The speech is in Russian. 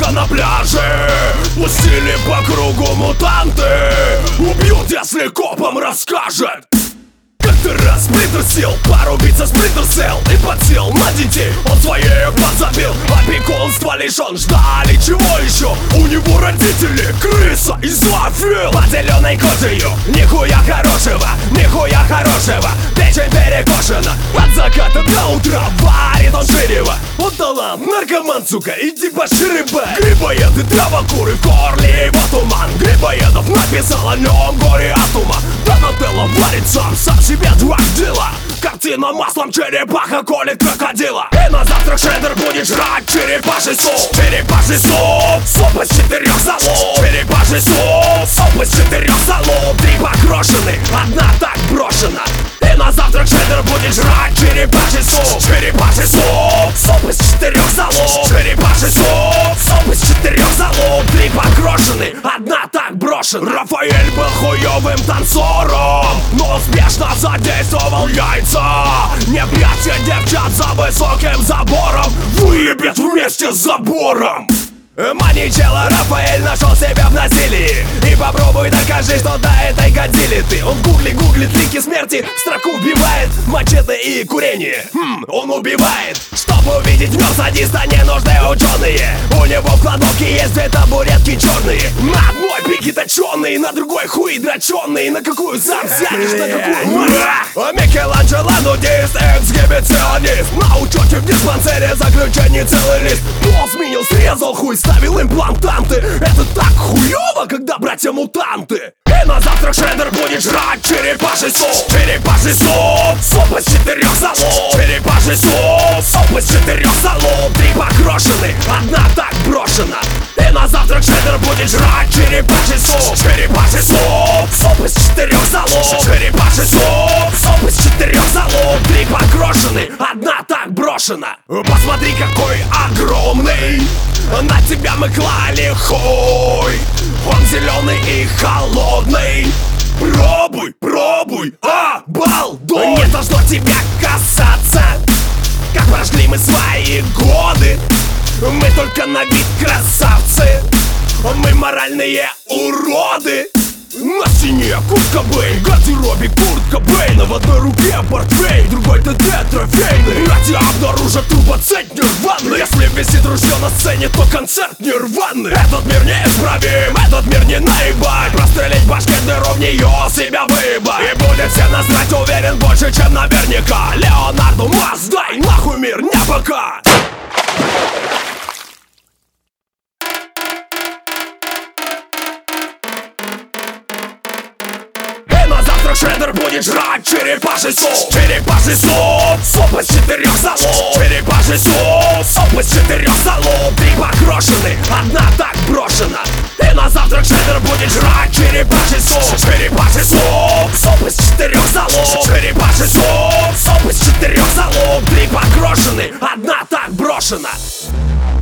утро на пляже пустили по кругу мутанты. Убьют, если копам расскажет. Как-то раз Спринтер сел, порубиться Спринтер сел и подсел на детей. Он своих подзабил, опекунства лишен. Ждали чего еще? У него родители крыса и зоофил. Под зеленой кожею нихуя хорошего, нихуя хорошего. Печень перекошена, от заката до утра варит он ширево. Он талант, наркоман, сука, иди поширеба. Грибоеды, травокуры, в горле его туман. Грибоедов написал о нем горе от ума. Донателло варит сам себе драгдила. Картина маслом, черепаха колет крокодила. И на завтрак Шреддер будет жрать черепаший суп. Черепаший суп, суп из 4 залуп. Черепаший суп, суп из 4 залуп. 3 покрошены, одна так брошена. И на завтрак Шреддер будет жрать черепаший суп. Черепаший суп, суп из 4 залуп. Черепаший суп, суп из 4 залуп. 3 покрошены, одна так брошена. Рафаэль был хуёвым танцором, но успешно задействовал яйца. Не прячьте девчат за высоким забором, выебет вместе с забором. Маничелло Рафаэль нашел себя в насилии. И попробуй докажи, что до этой годили ты. Он в гугле гуглит лики смерти, в строку вбивает мачете и курение. Он убивает. Чтобы увидеть в нем садиста, не нужны ученые. У него в кладовке есть 2 табуретки черные. На одной пике точеный, на другой хуй дроченый. На какую сам сядешь, на какую Микеланджело нудист, эксгибиционист. На учете в диспансере заключение целый лист. Пол сменил, срезал хуй, ставил имплантанты. Это так хуёво, когда братья-мутанты. И на завтрак Шреддер будет жрать черепаший суп. Черепаший суп, суп из 4 залуп. Черепаший суп, суп из 4 залуп. 3 покрошены, одна так брошена. И на завтрак Шреддер будет жрать черепаший суп. Черепаший суп, суп из 4 залуп. Черепаший суп, суп из 4 залуп. 3 покрошены, одна так брошена. Посмотри, какой огромный, на тебя мы клали хуй. Он зеленый и холодный. Пробуй, пробуй, обалдуй. Не должно тебя касаться, как прожгли мы свои годы. Мы только на вид красавцы, мы моральные уроды. На стене Курт Кобейн, гардеробе Курт Кобейна. В одной руке портфель, другой ТТ трофейный. Я тебя обнаружат трубоцепь нирваны. Если висит ружье на сцене, то концерт нирваны. Этот мир неисправим, этот мир не наебать. Прострелить башке дыру, в нее себя выебать. И будет все насрать, уверен, больше, чем наверняка. Леонарду Маз, дай нахуй мир, не пока. Шреддер будет жрать черепаший суп. Черепаший суп, суп из 4 залуп. Черепаший суп, суп из 4 залуп. 3 покрошены, одна так брошена. И на завтрак Шреддер будет жрать черепаший суп. Черепаший суп, суп из 4 залуп. Черепаший суп, суп из 4 залуп. 3 покрошены, одна так брошена.